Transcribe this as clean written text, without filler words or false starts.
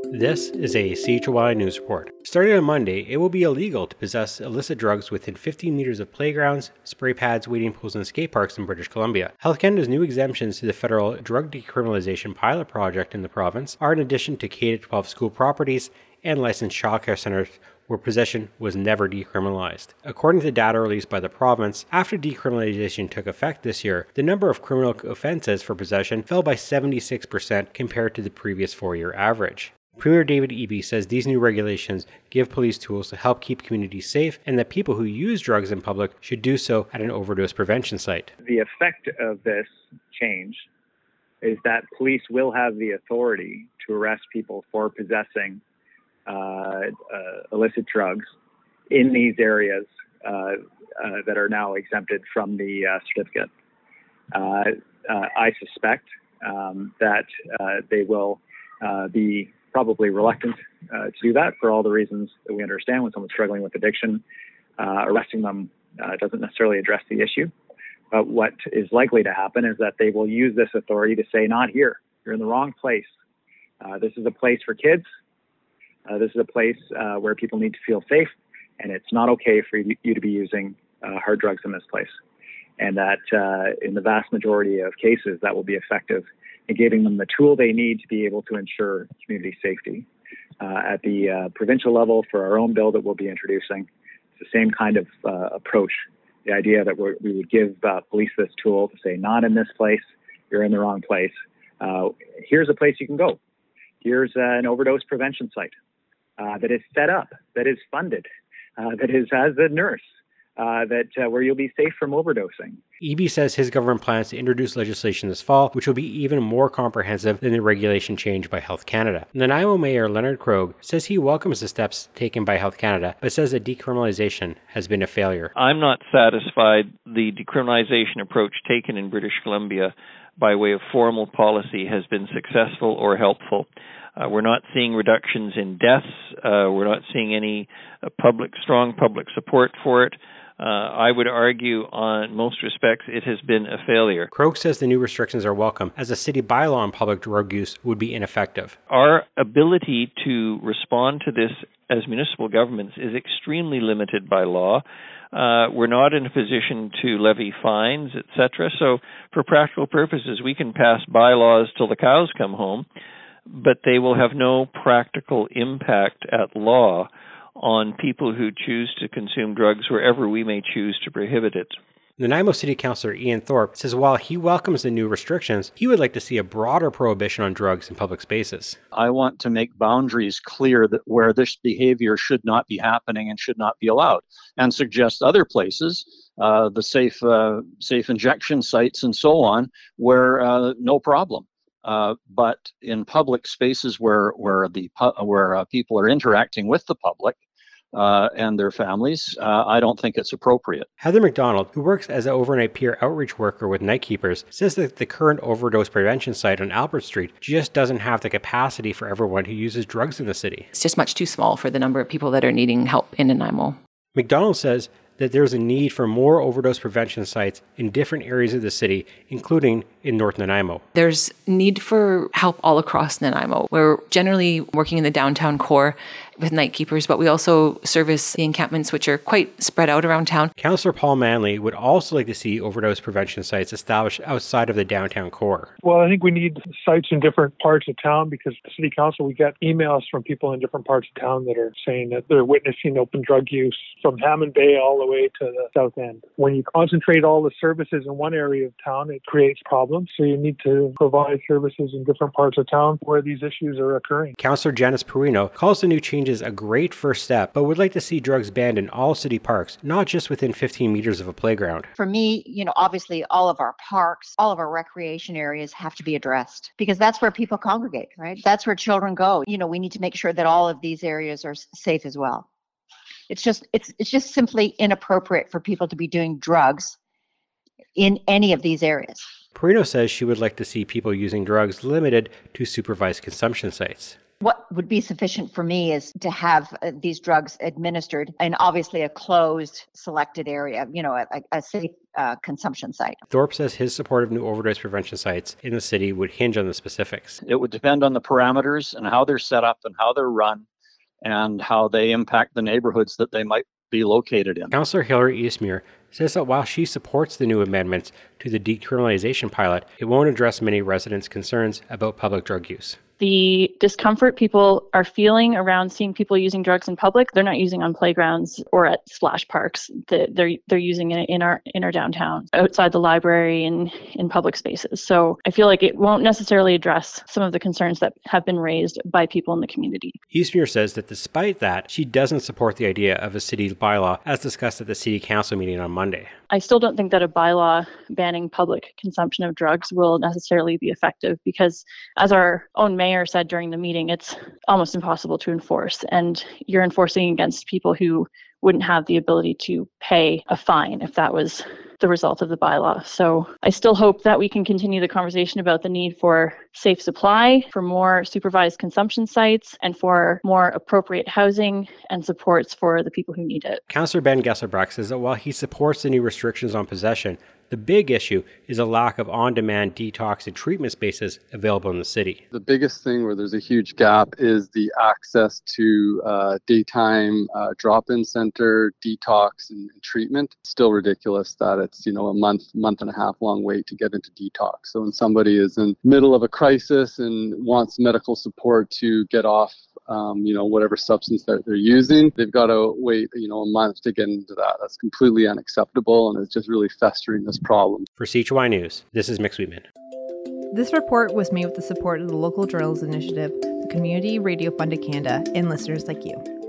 This is a CHY News Report. Starting on Monday, it will be illegal to possess illicit drugs within 15 meters of playgrounds, spray pads, wading pools, and skate parks in British Columbia. Health Canada's new exemptions to the federal drug decriminalization pilot project in the province are in addition to K-12 school properties and licensed childcare centers where possession was never decriminalized. According to data released by the province, after decriminalization took effect this year, the number of criminal offences for possession fell by 76% compared to the previous 4-year average. Premier David Eby says these new regulations give police tools to help keep communities safe and that people who use drugs in public should do so at an overdose prevention site. The effect of this change is that police will have the authority to arrest people for possessing illicit drugs in these areas that are now exempted from the certificate. I suspect that they will be probably reluctant to do that for all the reasons that we understand. When someone's struggling with addiction, arresting them doesn't necessarily address the issue. But what is likely to happen is that they will use this authority to say, not here, you're in the wrong place. This is a place for kids. This is a place where people need to feel safe, and it's not okay for you to be using hard drugs in this place. And that in the vast majority of cases, that will be effective in giving them the tool they need to be able to ensure community safety. At the provincial level, for our own bill that we'll be introducing, it's the same kind of approach. The idea that we would give police this tool to say, not in this place, you're in the wrong place. Here's a place you can go. Here's an overdose prevention site that is set up, that is funded, that has a nurse, where you'll be safe from overdosing. Eby says his government plans to introduce legislation this fall, which will be even more comprehensive than the regulation change by Health Canada. Nanaimo Mayor Leonard Krogh says he welcomes the steps taken by Health Canada, but says that decriminalization has been a failure. I'm not satisfied the decriminalization approach taken in British Columbia by way of formal policy has been successful or helpful. We're not seeing reductions in deaths. We're not seeing any strong public support for it. I would argue on most respects it has been a failure. Krogh says the new restrictions are welcome, as a city bylaw on public drug use would be ineffective. Our ability to respond to this as municipal governments is extremely limited by law. We're not in a position to levy fines, etc. So for practical purposes, we can pass bylaws till the cows come home, but they will have no practical impact at law on people who choose to consume drugs wherever we may choose to prohibit it. Nanaimo City Councillor Ian Thorpe says while he welcomes the new restrictions, he would like to see a broader prohibition on drugs in public spaces. I want to make boundaries clear that where this behavior should not be happening and should not be allowed, and suggest other places, the safe injection sites and so on, where no problem. But in public spaces where people are interacting with the public and their families, I don't think it's appropriate. Heather McDonald, who works as an overnight peer outreach worker with Night Keepers, says that the current overdose prevention site on Albert Street just doesn't have the capacity for everyone who uses drugs in the city. It's just much too small for the number of people that are needing help in Nanaimo. McDonald says that there's a need for more overdose prevention sites in different areas of the city, including in North Nanaimo. There's need for help all across Nanaimo. We're generally working in the downtown core with Night Keepers, but we also service the encampments, which are quite spread out around town. Councillor Paul Manley would also like to see overdose prevention sites established outside of the downtown core. Well, I think we need sites in different parts of town because the City Council, we get emails from people in different parts of town that are saying that they're witnessing open drug use from Hammond Bay all the way to the south end. When you concentrate all the services in one area of town, it creates problems. So you need to provide services in different parts of town where these issues are occurring. Councillor Janice Perino calls the new changes a great first step, but would like to see drugs banned in all city parks, not just within 15 meters of a playground. For me, obviously all of our parks, all of our recreation areas have to be addressed because that's where people congregate, right? That's where children go. We need to make sure that all of these areas are safe as well. It's just simply inappropriate for people to be doing drugs in any of these areas. Perino says she would like to see people using drugs limited to supervised consumption sites. What would be sufficient for me is to have these drugs administered in obviously a closed, selected area, a safe consumption site. Thorpe says his support of new overdose prevention sites in the city would hinge on the specifics. It would depend on the parameters and how they're set up and how they're run and how they impact the neighborhoods that they might be located in. Councillor Hilary Eastmere says that while she supports the new amendments to the decriminalization pilot, it won't address many residents' concerns about public drug use. The discomfort people are feeling around seeing people using drugs in public, they're not using on playgrounds or at splash parks. They're using it in our downtown, outside the library, and in public spaces. So I feel like it won't necessarily address some of the concerns that have been raised by people in the community. Eastmere says that despite that, she doesn't support the idea of a city bylaw as discussed at the City Council meeting on Monday. I still don't think that a bylaw banning public consumption of drugs will necessarily be effective because, as our own mayor said during the meeting, it's almost impossible to enforce. And you're enforcing against people who wouldn't have the ability to pay a fine if that was the result of the bylaw. So I still hope that we can continue the conversation about the need for safe supply, for more supervised consumption sites, and for more appropriate housing and supports for the people who need it. Councillor Ben Gesselbach says that while he supports the new restrictions on possession, the big issue is a lack of on-demand detox and treatment spaces available in the city. The biggest thing where there's a huge gap is the access to daytime drop-in center, detox, and treatment. It's still ridiculous that it's a month and a half long wait to get into detox. So when somebody is in the middle of a crisis and wants medical support to get off whatever substance that they're using, they've got to wait, a month to get into that. That's completely unacceptable, and it's just really festering this problem. For CHY News, this is Mick Sweetman. This report was made with the support of the Local Journals Initiative, the Community Radio Fund of Canada, and listeners like you.